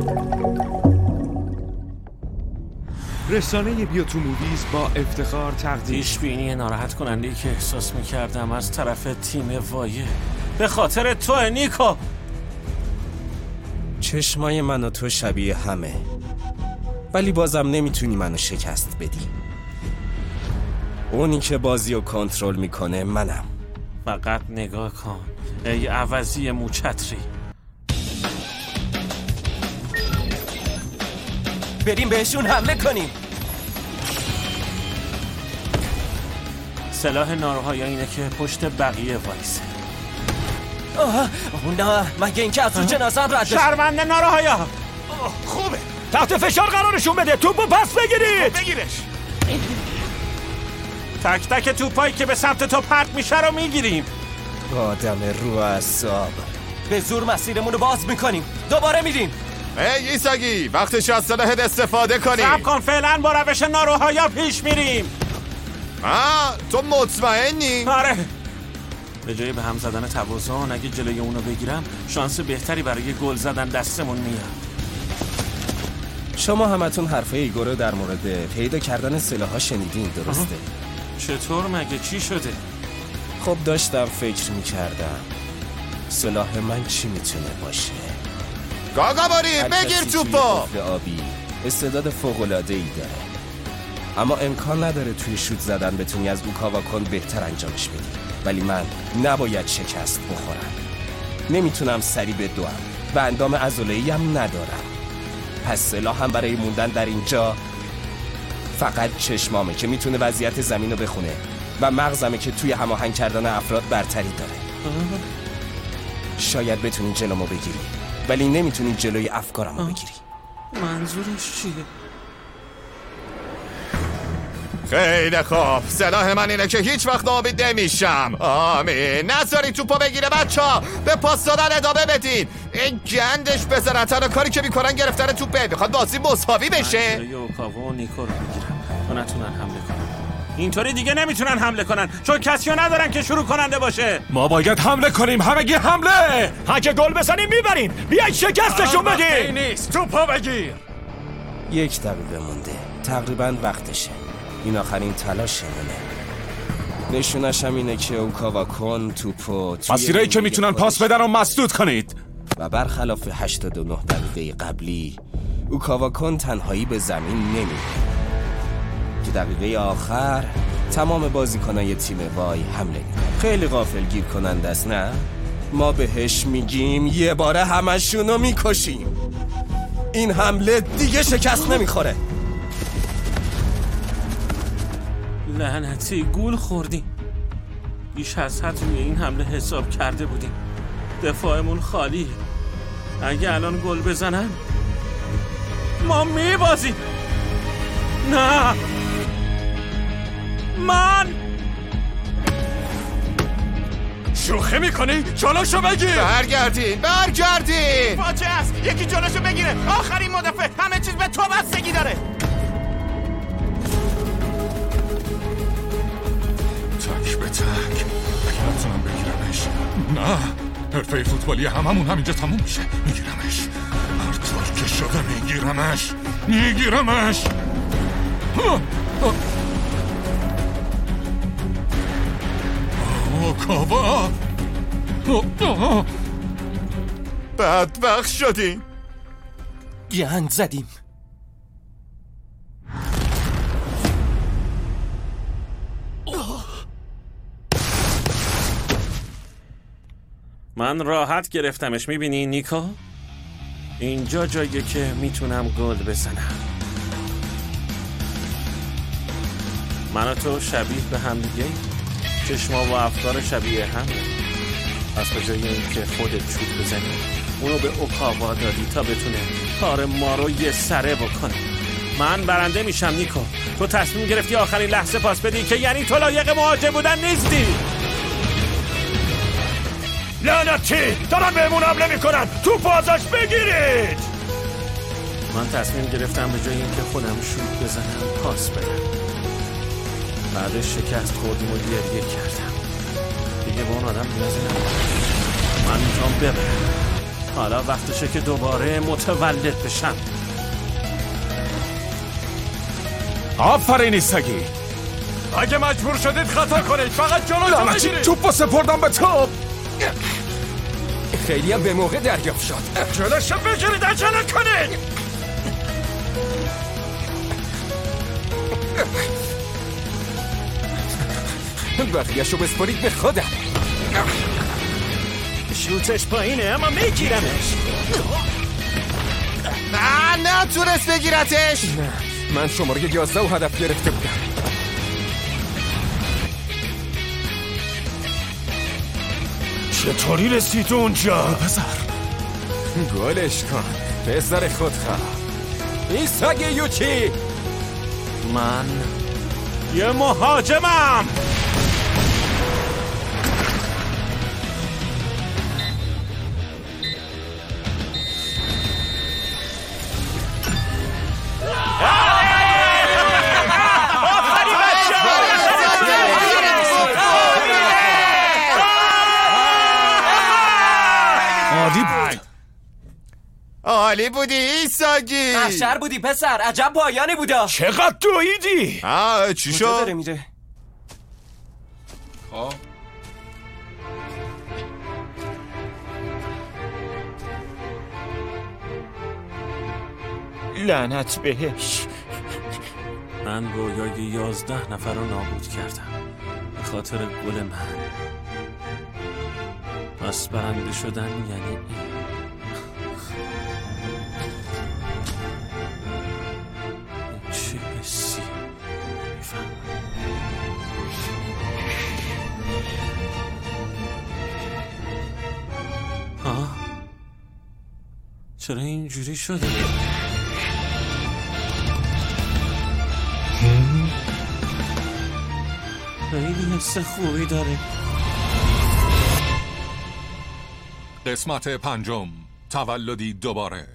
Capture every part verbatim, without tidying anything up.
رسانه بیا تو موویز با افتخار تقدیم پیش بینی ناراحت کننده‌ای که احساس می‌کردم از طرف تیم وایه به خاطر تو نیکو. چشمای من و تو شبیه همه، ولی بازم نمیتونی منو شکست بدی. اونی که بازی رو کنترل میکنه منم. فقط نگاه کن ای عوضی موچتری. بریم بهشون حمله کنیم. سلاح ناروهایا اینه که پشت بقیه وایسه. آه نه، مگه این که از رو جنازه هم رد بشه؟ شرمنده ناروهایا. خوبه، تحت فشار قرارشون بده. توپو پس بگیرید. بگیرش. تک تک توپایی که به سمت تو پرت میشه رو میگیریم. آدم رو اعصاب. به زور مسیرمون رو باز میکنیم. دوباره میریم. ای ایساگی، وقتش از سلاحت استفاده کنیم. صبر کن، فعلا با روش ناروهایا پیش میریم. آه، تو مطمئنی؟ آره. به جای به هم زدن توازن اگه جلوی اونو بگیرم شانس بهتری برای گل زدن دستمون میاد. شما همتون حرفای ایگورو در مورد پیدا کردن سلاح‌ها شنیدین، درسته؟ آه. چطور مگه چی شده؟ خب داشتم فکر میکردم سلاح من چی میتونه باشه. گاگاباری بگیر توپو. آبی استعداد فوق‌العاده‌ای داره، اما امکان نداره توی شوت زدن بتونی از اوکاواکون بهتر انجامش بدی. ولی من نباید شکست بخورم. نمیتونم سری بدوم و اندام عضله‌ای هم ندارم. پس سلاح هم برای موندن در اینجا فقط چشمامه که میتونه وضعیت زمین رو بخونه و مغزمه که توی هماهنگ کردن افراد برتری داره. شاید بتونی جلومو بگیری، ولی نمیتونی جلوی افکارمو بگیری. منظورش چیه؟ خیلی خوب، سلاح من اینه که هیچ وقت ناامید نمیشم. آمین. نذاری توپو بگیره بچه‌ها. به پاس دادن ادامه بدین. این گندش بزنن، تنها کاری که میکنن گرفتن توپه. میخواد بازی مساوی بشه. من اوکاوا و نیکو رو میگیرم و نتونن حمله کنن. اینطوری دیگه نمیتونن حمله کنن چون کسیو ندارن که شروع کننده باشه. ما باید حمله کنیم. همگی حمله. اگه گل بزنیم میبریم. بیاید شکستشون بدیم. نیست. توپو بگیر. یک دقیقه مونده. تقریبا وقتشه. این آخرین تلاشمونه. نشونش هم اینه که اوکاواکون توپو مسیرایی که میتونن پاس بدن رو مسدود کنید. و برخلاف هشتاد و نه دقیقه قبلی اوکاواکون تنهایی به زمین نمیره. که دقیقه آخر تمام بازیکنای تیم وای حمله میکنن. خیلی غافلگیر کننده است نه؟ ما بهش میگیم یه باره همشونو میکشیم. این حمله دیگه شکست نمیخوره. لعنتی گول خوردیم. بیش از حد روی این حمله حساب کرده بودیم. دفاعمون خالیه. اگه الان گل بزنن ما میبازیم. نه من شوخی میکنی؟ جلوشو بگیر. برگردین برگردین. فاجعه است. یکی جلوشو بگیره. آخرین مدافع. همه چیز به تو بستگی داره. تک به تک. اگه نتونم بگیرمش. نه، حرفه فوتبالی هممون همینجا تموم میشه. میگیرمش. هر طور که شده میگیرمش. میگیرمش. اوکاوا. بدبخت شدیم. گند زدیم. من راحت گرفتمش. میبینی نیکو؟ اینجا جاییه که میتونم گل بزنم. من و تو شبیه به هم دیگه، چشما و افکار شبیه هم. پس به جای این که خودت چوب بزنی اونو به اوکاوا دادی تا بتونه کار ما رو یه سره بکنه. من برنده میشم نیکو. تو تصمیم گرفتی آخرین لحظه پاس بدی که یعنی تو لایق مهاجم بودن نیستی. لعنتی دارن بهمون حمله میکنن. توپو ازش بگیرید. من تصمیم گرفتم به جای اینکه خودم شوت بزنم پاس بدم. بعدش شکست خوردیم و گریه کردم. دیگه به اون آدم نیازی ندارم. من میخوام ببرم. حالا وقتشه که دوباره متولد بشم. آفرین ایساگی. اگه مجبور شدید خطا کنید فقط جلو لعنتی توپو سپردم به توپ. خیلی هم به موقع دریافت شد. جلوشو بگیرید عجله کنید. بقیه‌شو بسپارید به خودم. شوتش پایینه اما میگیرمش. نه نتونست بگیرتش. نه من شماره یازده و هدف گرفته بودم. چطوری رسید اونجا؟ پسر گلش کن پسر خودخواه. ایساگی یوکی. من یه مهاجمم. عالی بود. عالی بودی ایساگی. محشر بودی پسر. عجب پایانی بودا. چقدر دویدی؟ آه چی شد؟ داره میره؟ خب لعنت بهش. من رویای یازده نفر رو نابود کردم به خاطر گل من. پس برنده شدن یعنی این. چه حسی نمی‌فهمم. آه چرا اینجوری شده؟ خیلی حس خوبی داره. قسمت پنجم، تولدی دوباره.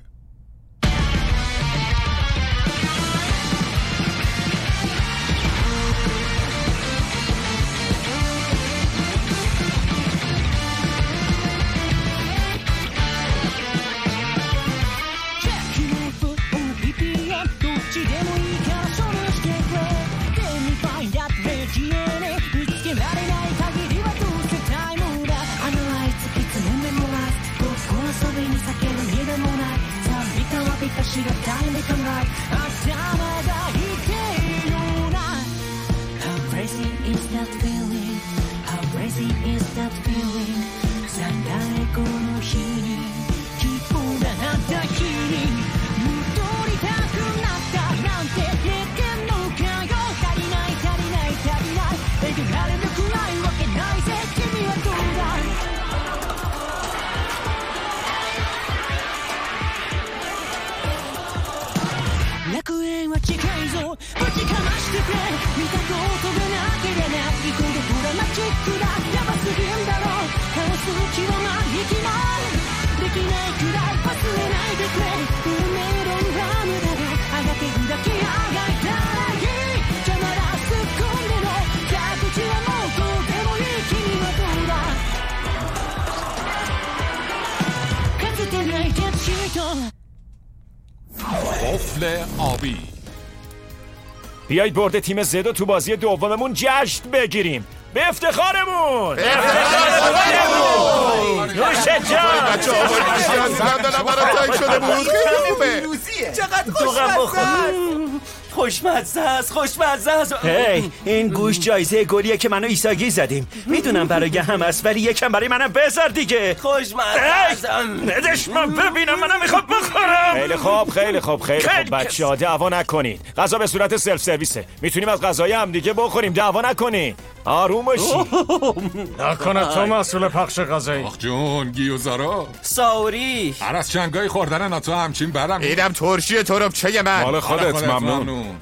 قفل آبی. بیایید برد تیم زدو تو بازی دوممون جشن بگیریم به افتخارمون. به افتخارمون. نوش جان. بچه ها باید دلم برای تایک شده بود. خیلی خوبه. چقدر خوشمزه. خوشمزه است خوشمزه است. هی این گوش جایزه گلیه که منو ایساگی زدیم. میدونم برای هم است ولی یکم برای منم بذار دیگه. خوشمزه است. ندش من ببینم منم میخوام بخورم. خیلی خوب خیلی خوب خیلی خوب بچه ها دعوا نکنید. غذا به صورت سلف سرویسه. میتونیم از غذای هم دیگه بخوریم. دعوا نکنید. آروم باشی. نکنه تو مسئول پخش غذایی. آخ جون گیوزارا ساوری هر از چنگای خوردن تو همچین برم. اینم ترشی تربچه من. مال خودت ممنون. ممنون.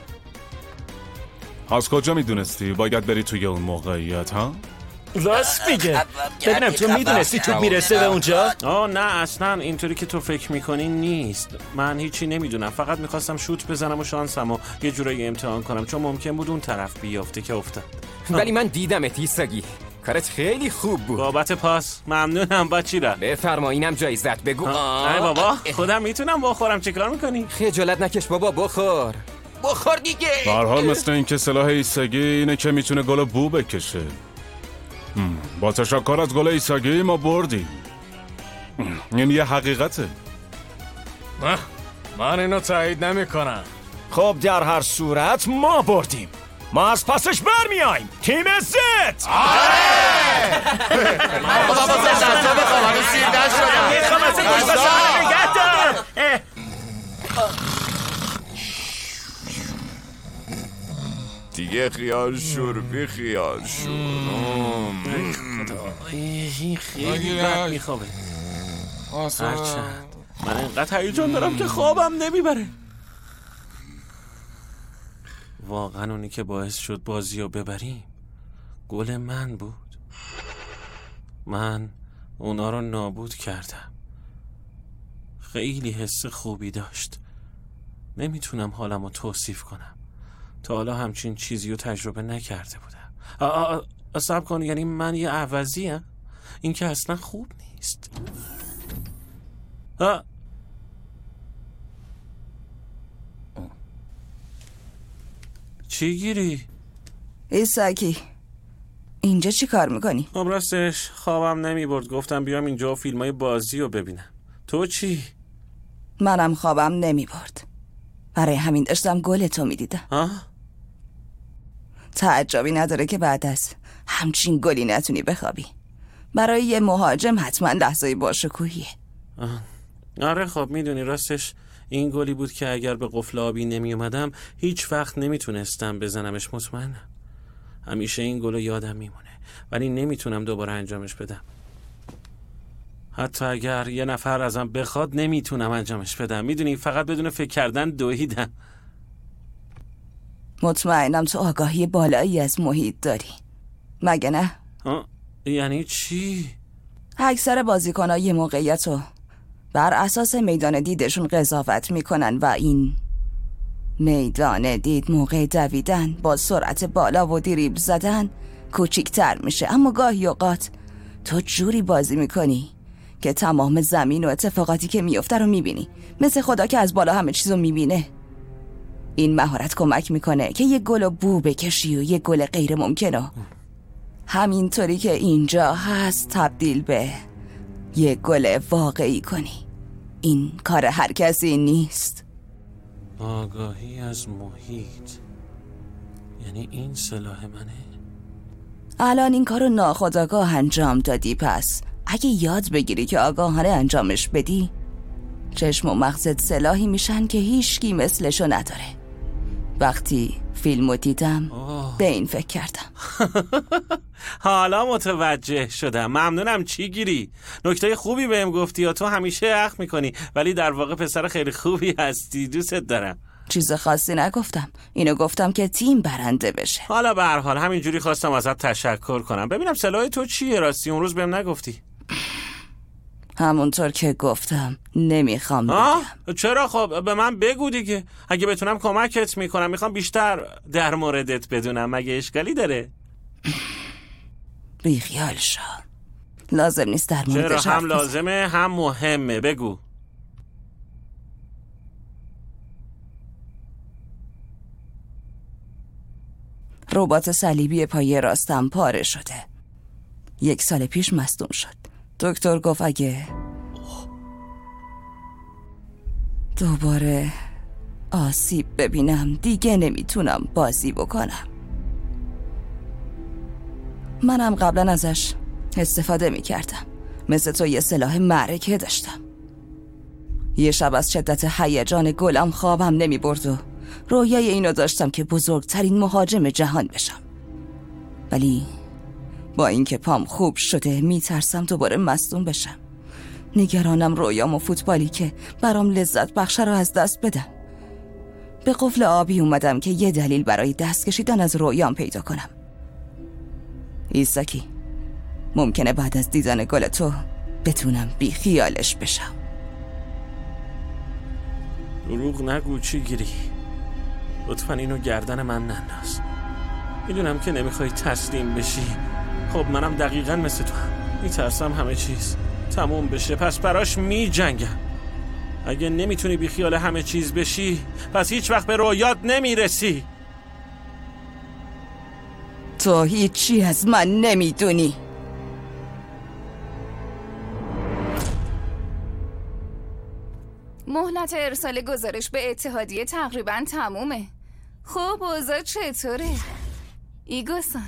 از کجا میدونستی باید بری توی اون موقعیت ها؟ راست میگه. ببینم تو میدونستی توپ میرسه به اونجا؟ آه نه اصلا اینطوری که تو فکر میکنی نیست. من هیچی نمیدونم. فقط میخواستم شوت بزنم و شانسمو یه جورایی امتحان کنم چون ممکن بود اون طرف بیافته که افتاد. ولی من دیدم ایساگی. کارت خیلی خوب بود. بابت پاس ممنونم. با چی را؟ بفرما اینم جایزت. بگو. نه بابا خودم میتونم بخورم. چیکار میکنی؟ خجالت نکش بابا، بخور بخور دیگه. به هر حال مثل این که سلاح ایساگی اینه که میتونه گل بو بکشه. با تشکر از گل ایساگی ما بردیم. این یه حقیقته. نه من اینو تایید نمی کنم. خب در هر صورت ما بردیم. ما از پسش برمیاییم. تیم زد. آره بابا بابا غذا بخوام، هنوز سیر نشدم. میخوام از این گوشت بسازم نگه دار. دیگه خیال شور بی خیال شور. این خیلی بد میخوابه. هرچند من اینقدر هیجان دارم که خوابم نمیبره. واقعا اونی که باعث شد بازی رو ببریم گل من بود. من اونا رو نابود کردم. خیلی حس خوبی داشت. نمیتونم حالم رو توصیف کنم. تا حالا همچین چیزی رو تجربه نکرده بودم. صبر کن، یعنی من یه عوضیم؟ این که اصلا خوب نیست. آه. چی گیری؟ ایساکی اینجا چی کار میکنی؟ خب راستش خوابم نمی برد، گفتم بیام اینجا و فیلمای بازی رو ببینم. تو چی؟ منم خوابم نمی برد، برای همین داشتم گل تو میدیدم. ها؟ تعجبی نداره که بعد از همچین گلی نتونی بخوابی. برای یه مهاجم حتما لحظه باشکوهیه. آره خب میدونی راستش این گلی بود که اگر به قفل آبی نمی اومدم هیچ وقت نمیتونستم بزنمش. مطمئنم همیشه این گل یادم میمونه، ولی نمیتونم دوباره انجامش بدم. حتی اگر یه نفر ازم بخواد نمیتونم انجامش بدم. میدونی فقط بدون فکر کردن دویدم. مطمئنم تو آگاهی بالایی از محیط داری، مگه نه؟ یعنی چی؟ اکثر بازیکن‌های موقعیت رو بر اساس میدان دیدشون قضاوت میکنن و این میدان دید موقع دویدن با سرعت بالا و دریبل زدن کوچیک‌تر میشه. اما گاهی اوقات تو جوری بازی میکنی که تمام زمین و اتفاقاتی که میفته رو میبینی، مثل خدا که از بالا همه چیزو میبینه. این مهارت کمک میکنه که یه گل رو بو بکشی و یه گل غیر ممکنه همینطوری که اینجا هست تبدیل به یه گل واقعی کنی. این کار هر کسی نیست. آگاهی از محیط، یعنی این سلاح منه؟ الان این کارو ناخودآگاه انجام دادی، پس اگه یاد بگیری که آگاهانه انجامش بدی، چشم و مغزت سلاحی میشن که هیچکی مثلشو نداره. وقتی فیلمو دیدم آه. به این فکر کردم. حالا متوجه شدم. ممنونم. چی گیری؟ نکته خوبی بهم گفتی یا تو همیشه اخ میکنی، ولی در واقع پسر خیلی خوبی هستی. دوست دارم. چیز خاصی نگفتم، اینو گفتم که تیم برنده بشه. حالا به هر حال همینجوری خواستم ازت تشکر کنم. ببینم سلاح تو چیه؟ راستی اون روز بهم نگفتی. همونطور که گفتم نمیخوام بگم. چرا؟ خب به من بگو دیگه. اگه بتونم کمکت میکنم. میخوام بیشتر در موردت بدونم. مگه اشکالی داره؟ بیخیال شو، لازم نیست در موردش. چرا؟ هم لازمه هم مهمه. بگو. رباط صلیبی پای راستم پاره شده. یک سال پیش مصدوم شد. دکتر گفت اگه دوباره آسیب ببینم دیگه نمیتونم بازی بکنم. منم قبلا ازش استفاده میکردم، مثل تو یه سلاح معرکه داشتم. یه شب از شدت هیجان گلم خوابم نمیبرد و رویای اینو داشتم که بزرگترین مهاجم جهان بشم. ولی با اینکه پام خوب شده میترسم دوباره مصدوم بشم. نگرانم رویام و فوتبالی که برام لذت بخشه رو از دست بدم. به قفل آبی اومدم که یه دلیل برای دست کشیدن از رویام پیدا کنم. ایساکی، ممکنه بعد از دیدن گل تو بتونم بی خیالش بشم. دروغ نگو. چی گیری؟ لطفا اینو گردن من ننداز. میدونم که نمیخوای تسلیم بشی، خب منم دقیقاً مثل تو هم میترسم همه چیز تموم بشه، پس براش میجنگم. اگه نمیتونی بی خیال همه چیز بشی پس هیچ وقت به رویات نمیرسی. تو هیچی از من نمیدونی. مهلت ارسال گزارش به اتحادیه تقریبا تمومه. خب اوضاع چطوره؟ ایگوسان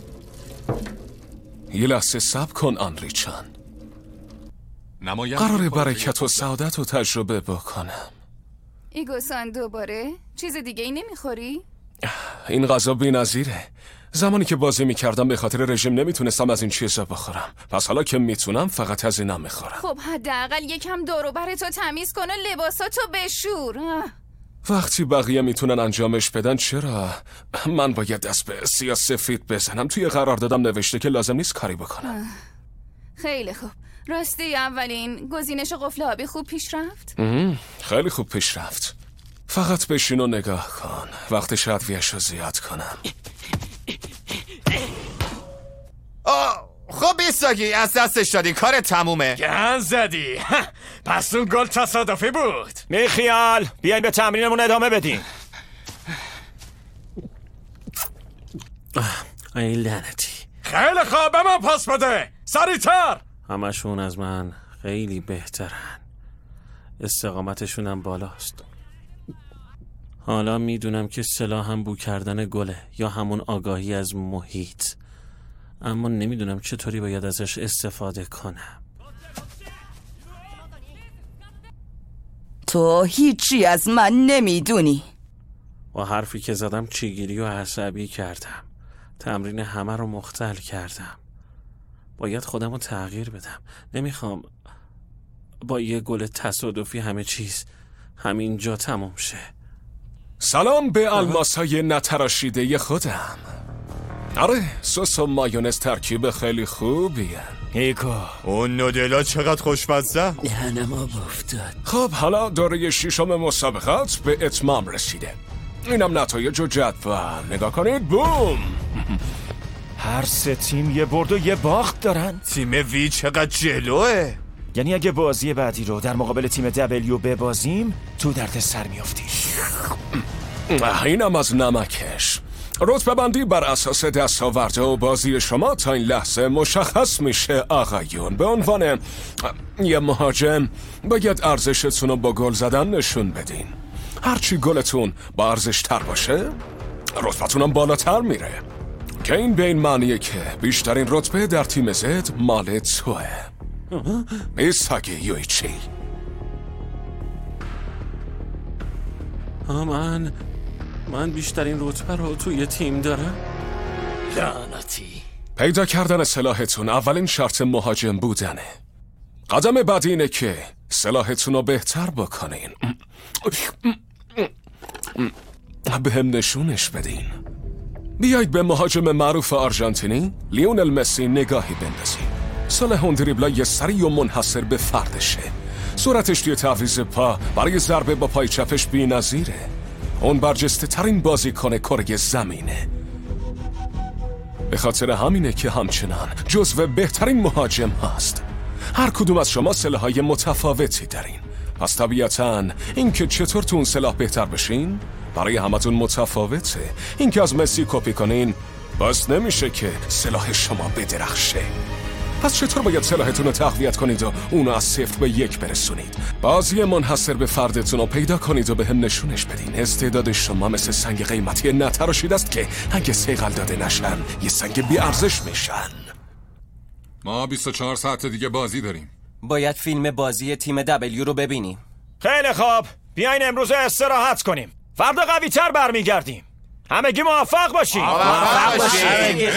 یه لحظه صبر کن آنری چان. قراره برکت و سعادت رو تجربه بکنم. ایگوسان دوباره؟ چیز دیگه ای نمیخوری؟ این غذا بی‌نظیره. زمانی که بازی میکردم به خاطر رژیم نمیتونستم از این چیزا بخورم، پس حالا که میتونم فقط از اینا میخورم. خب حداقل یکم دور و برتو تمیز کن و لباساتو بشور. وقتی بقیه میتونن انجامش بدن چرا من باید دست به سیاه سفید بزنم؟ توی قرار دادم نوشته که لازم نیست کاری بکنم. خیلی خوب. راستی اولین گزینش قفل آبی خوب پیش رفت؟ خیلی خوب پیش رفت. فقط بشین و نگاه کن. وقت شدویش رو زیاد کنم. آه خب بیستاگی از دستش دادی، کار تمومه. گن زدی. پس اون گل تصادفی بود. میخیال بیاین به تمرینمون ادامه بدین. ای لعنتی. خیلی خوب، به من پاس بده سریعتر. همشون از من خیلی بهترن، استقامتشون هم بالاست. حالا میدونم که سلاحم بو کردن گله یا همون آگاهی از محیط، اما نمیدونم چطوری باید ازش استفاده کنم. تو هیچی از من نمیدونی. با حرفی که زدم چیگیری و عصبی کردم، تمرین همه رو مختل کردم. باید خودم رو تغییر بدم. نمیخوام با یه گل تصادفی همه چیز همینجا تموم شه. سلام به الماسای نتراشیده خودم. آره سس و مایونز ترکیب خیلی خوبیه. ایکو اون نودلا چقدر خوشمزه. دهنم آب افتاد. خب حالا دوره ششم مسابقات به اتمام رسیده. اینم نتایج و جدول. نگاه کنید. بوم. هر سه تیم یه برد و یه باخت دارن. تیم وی چقدر جلوه. یعنی اگه بازی بعدی رو در مقابل تیم دبلیو ببازیم تو درد سر میافتیم. اینم از نمکش. رتبه بندی بر اساس دستاورد و بازی شما تا این لحظه مشخص میشه آقایون. به عنوان یه مهاجم باید ارزشتون رو با گل زدن نشون بدین. هرچی گلتون با ارزش تر باشه رتبتون هم بالاتر میره، که این به این معنیه که بیشترین رتبه در تیم زد مال توه. ایساگی یویچی. من من بیشترین رتبه رو توی تیم دارم. لعنتی. پیدا کردن سلاحتون اولین شرط مهاجم بودنه. قدم بعد اینه که سلاحتون رو بهتر بکنین. به هم نشونش بدین. بیایید به مهاجم معروف آرژانتینی لیونل مسی نگاهی بندازیم. سلاح اون دریبلای سریع و منحصر به فردشه. سرعتش توی تعویض پا برای ضربه با پای چپش بی‌نظیره. اون برجسته ترین بازیکن کره زمینه. به خاطر همینه که همچنان جزو بهترین مهاجم هست. هر کدوم از شما سلاح‌های متفاوتی دارین، پس طبیعتاً این که چطور تو اون سلاح بهتر بشین برای همتون متفاوته. این که از مسی کپی کنین باز نمیشه که سلاح شما بدرخشه. پس چطور باید سلاحتون رو تقویت کنید و اونو از صفر به یک برسونید؟ بازی منحصر به فردتون رو پیدا کنید و به هم نشونش بدین. استعداد شما مثل سنگ قیمتی نتراشید است که اگه صیقل داده نشن یه سنگ بی ارزش میشن. ما بیست و چهار ساعت دیگه بازی داریم. باید فیلم بازی تیم دبلیو رو ببینیم. خیلی خوب، بیاین امروز استراحت کنیم. فردا قوی تر برمیگردیم. همگی موفق باشید. موفق باشید.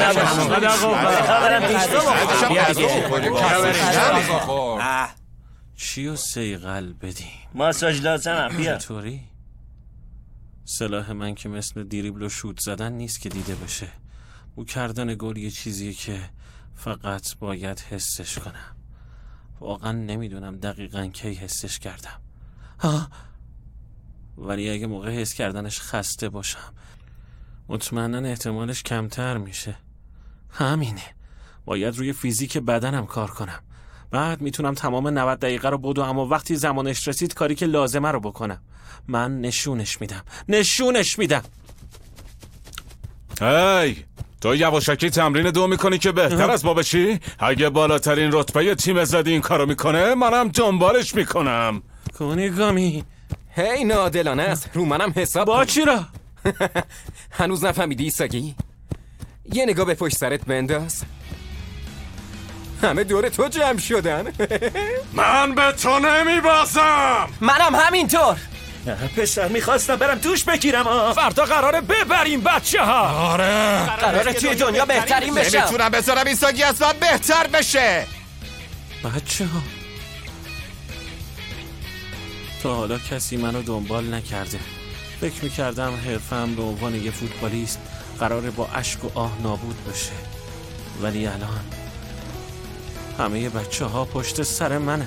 چی و سیغل بدیم؟ ماساژ لازمم. بیا. چطوری؟ سلاح من که مثل دریبل و شوت زدن نیست که دیده بشه. او کردن گل یه چیزیه که فقط باید حسش کنم. واقعا نمیدونم دقیقاً کی حسش کردم. ها؟ ولی اگه موقع حس کردنش خسته باشم مطمئناً احتمالش کمتر میشه. همینه. باید روی فیزیک بدنم کار کنم. بعد میتونم تمام نود دقیقه رو بدو، اما وقتی زمانش رسید کاری که لازمه رو بکنم. من نشونش میدم نشونش میدم. هی تو یواشکی تمرین دو میکنی که بهتر از ما بشی؟ اگه بالاترین رتبه تیم زدی این کارو میکنه منم دنبالش میکنم. کونیگامی هی نادلانه است، رو منم حساب با چی را؟ هنوز نفهمیدی ایساگی؟ یه نگاه به پشت سرت بنداز. همه دور تو جمع شدن. من به تو نمیبازم. منم همینطور. پسر میخواستم برم دوش بگیرم. آه. فردا قراره ببریم بچه ها. آره قراره توی دنیا بهترین بشم. نمیتونم بذارم ایساگی اصلا بهتر بشه. بچه ها تا حالا کسی منو دنبال نکرده. فکر میکردم حرفم به عنوان یه فوتبالیست قراره با اشک و آه نابود بشه، ولی الان همه بچه ها پشت سر منه.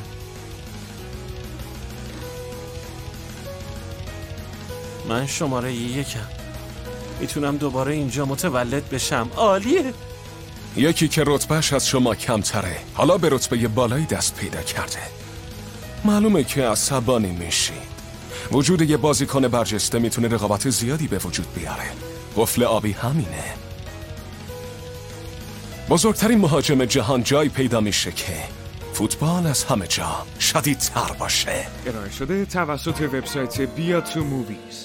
من شماره یکم، میتونم دوباره اینجا متولد بشم. عالیه. یکی که رتبهش از شما کمتره حالا به رتبه بالایی دست پیدا کرده. معلومه که عصبانی میشید. وجود یه بازیکن برجسته میتونه رقابت زیادی به وجود بیاره. قفل آبی همینه. بزرگترین مهاجم جهان جایی پیدا میشه که فوتبال از همه جا شدیدتر باشه. ارائه شده توسط وبسایت بیا تو موویز.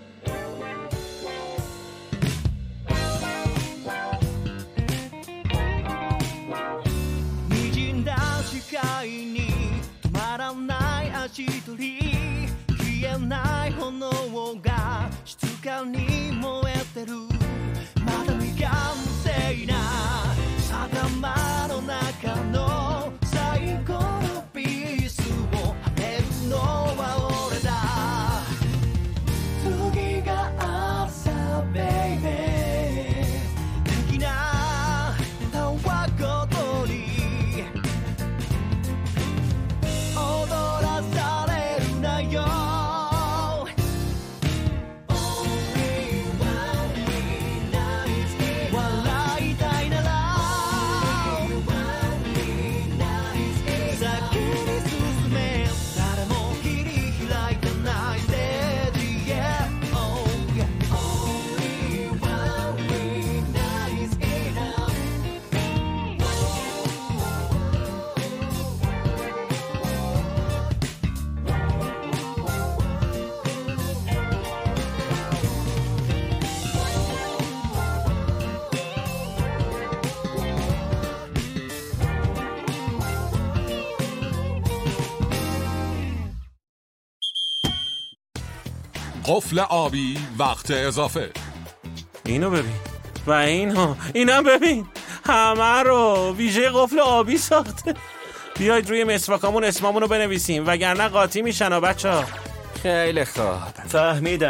قفل آبی وقت اضافه. اینو ببین و اینو اینم ببین، همه رو ویژه قفل آبی ساخته. بیاید روی مسواکامون اسمامونو بنویسیم وگرنه قاطی میشن ها بچه ها. خیلی خوب فهمیدم.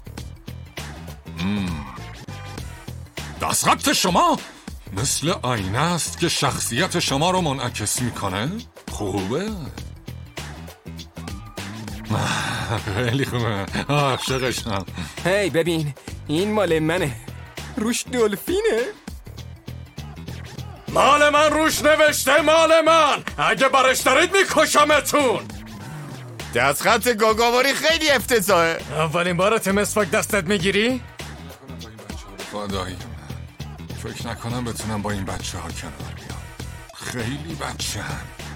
دستخط شما مثل آینه است که شخصیت شما رو منعکس میکنه. خوبه؟ خیلی خوبه. عاشقشم. هی ببین این مال منه. روش دلفینه. مال من روش نوشته مال من. اگه برش دارید میکشمتون. دستخط گاگاواری خیلی افتضاحه. اولین بارت مسواک دستت میگیری؟ خدای من فکر نکنم بتونم با این بچه ها کنار بیام. خیلی بچه هم.